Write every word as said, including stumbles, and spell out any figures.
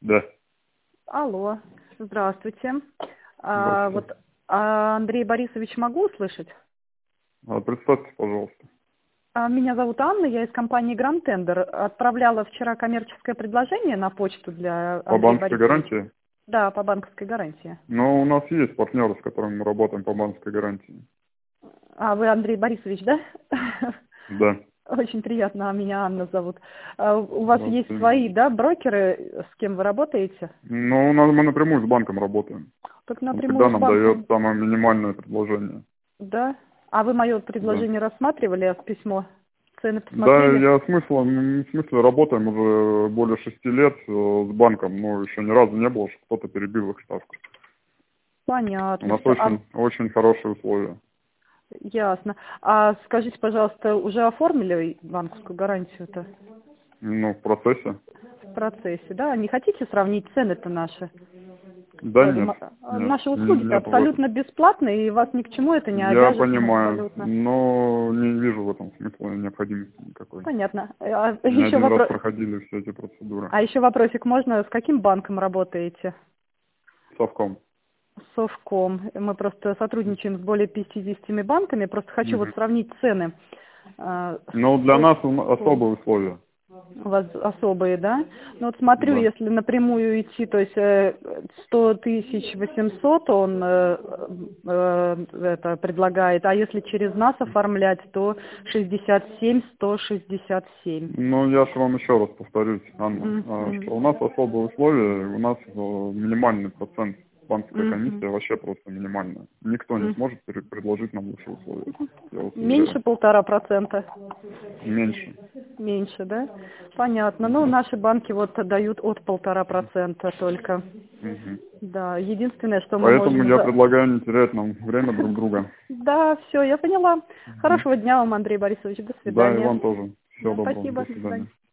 Да. Алло, здравствуйте. А, Здравствуйте. вот а, Андрей Борисович, могу услышать? А, представьтесь, пожалуйста. А, Меня зовут Анна, я из компании Grand Tender. Отправляла вчера коммерческое предложение на почту для По Андрея банковской Борисовича. гарантии? Да, по банковской гарантии. Но у нас есть партнеры, с которыми мы работаем по банковской гарантии. А вы Андрей Борисович, да? Да. Очень приятно, а меня Анна зовут. А У вас есть Здравствуйте. свои, да, брокеры, с кем вы работаете? Ну, у нас мы напрямую с банком работаем. Так Он всегда напрямую с нам дает банком, самое минимальное предложение. да? А вы мое Да. предложение рассматривали, письмо? Цены Да, посмотрели? я смысла, в смысле, работаем уже более шести лет э, с банком, но еще ни разу не было, что кто-то перебил их ставку. У Понятно, нас все. А, очень, очень хорошие условия. ясно. А скажите, пожалуйста, уже оформили банковскую гарантию-то Ну, в процессе? в процессе, да? Не хотите сравнить цены-то наши? Да, Э, нет, м- а, нет, Наши н- услуги-то нет в этом. абсолютно бесплатные, и вас ни к чему это не Я обяжет понимаю, абсолютно. но не вижу в этом смысла и необходимости никакой. Понятно. А Не еще один раз вопрос. проходили все эти процедуры. А еще вопросик можно, с каким банком работаете? Совком. Совком. Мы просто сотрудничаем с более пятидесятью банками. Просто хочу вот Мгм. сравнить цены. А, Но для нас у- Совком. особые условия. У вас особые, да? Ну вот смотрю, Да. если напрямую идти, то есть э, сто тысяч восемьсот он э, э, это предлагает, а если через нас оформлять, то шестьдесят семь сто шестьдесят семь. Ну, я же вам еще раз повторюсь, Анна, а, Мгм. что у нас особые условия, у нас э, минимальный процент, банковская Мгм. комиссия вообще просто минимальная. Никто не Мгм. сможет пере- предложить нам лучшие условия, я вас Меньше уверяю. полтора процента. Меньше. Меньше, да? Понятно. Ну, Мгм. наши банки вот дают от полтора процента только. Мгм. Да, единственное, что мы Поэтому можем я за... предлагаю не терять нам время друг друга. Да, все, я поняла. Мгм. Хорошего дня вам, Андрей Борисович. До Да, и свидания. вам тоже. Всего Да, доброго. спасибо. До До свидания. свидания.